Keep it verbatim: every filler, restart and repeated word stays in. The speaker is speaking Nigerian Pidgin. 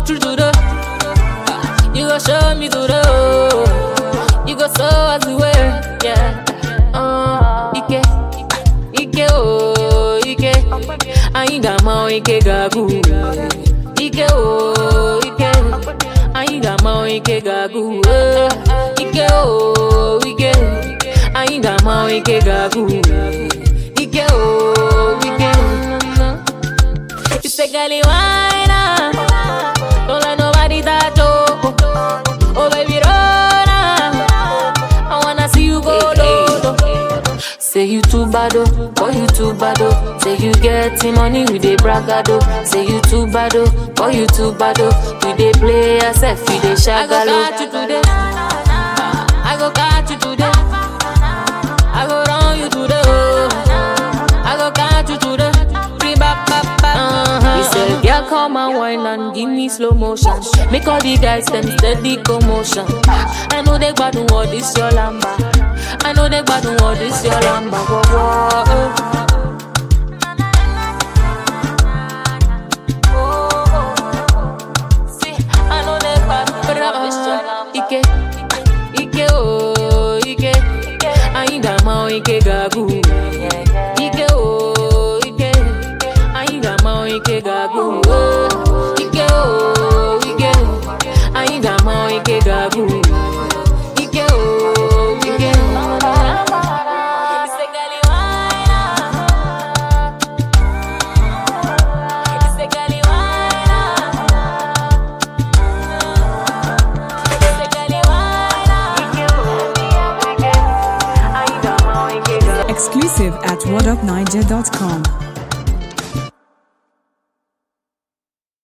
walk through to the. You go show me to the. You go show us the way, yeah. Uh, Ike, Ike, oh, Ike. I ain't got my Ike gagu. Ike, oh, Ike. I ain't got my Ike gagu. Ike, oh, Ike. I ain't got my Ike gagu. Ike, oh, Ike. You say, girl, why not? Don't let nobody touch you. Oh, baby, run. I wanna see you go low. Say you too bad, oh, boy you too bad, oh. Say you getting money with a bragado. Say you too bad, oh, boy you too bad, oh. You dey play yourself, you dey shagalo. I go catch you today. I go catch you today. I go run you today. Oh. I go catch you today. Bring back, back, back. Uh-huh. He said, girl, come and wine and give me slow motion. Make all the guys them steady commotion. I know they bad what this your lamba. I know they bad what this your lamba. Whoa, whoa, oh. See, I know they bad what this your lamba. Ike, Ike, oh, Ike. I ain't got my Ike gagu. Ike, oh, Ike. I ain't got my Ike gagu. Ike, oh, Ike. I ain't got my Ike gagu. Ike, oh, Ike. It's a gully wine. It's a gully wine. It's a gully wine. Ike, oh, Ike. I ain't got my Ike gagu. Exclusive at what up niger dot com.